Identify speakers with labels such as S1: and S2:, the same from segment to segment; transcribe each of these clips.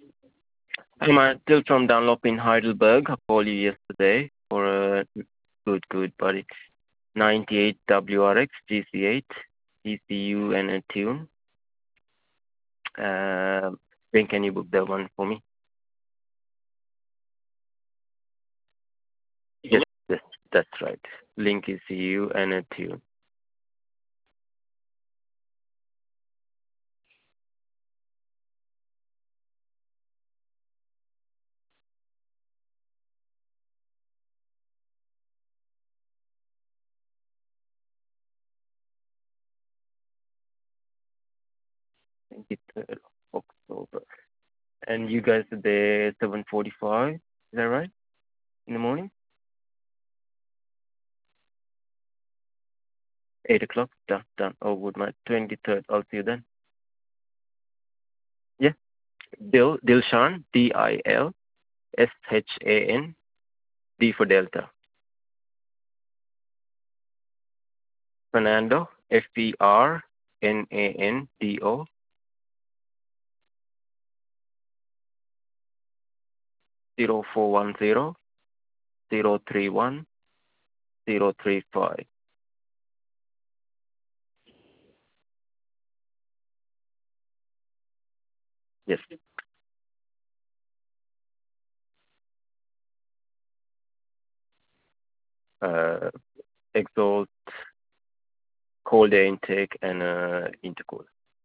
S1: I'm still from Dunlop in Heidelberg. I called you yesterday for a good buddy. 98 WRX GC8 ECU and a tune. When can you book that one for me? Yes, that's right. Link ECU and a tune. Thank you, 3rd of October. And you guys are there 7:45. Is that right? In the morning? 8 o'clock. Done. Oh, good, my 23rd. I'll see you then. Yeah. Dilshan, DILSHAN, D for Delta. Fernando, FERNANDO, 0410 031 035. Yes. Uh, Exhaust, cold air intake, and intercooler.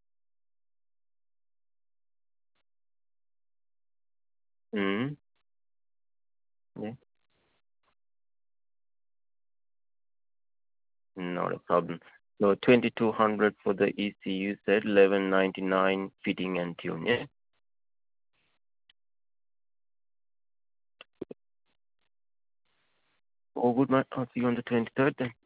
S1: Mm-hmm. Yeah. Not a problem. So 2200 for the ECU set, 1199 fitting and tune. Yeah. All good, mate. I'll see you on the 23rd then.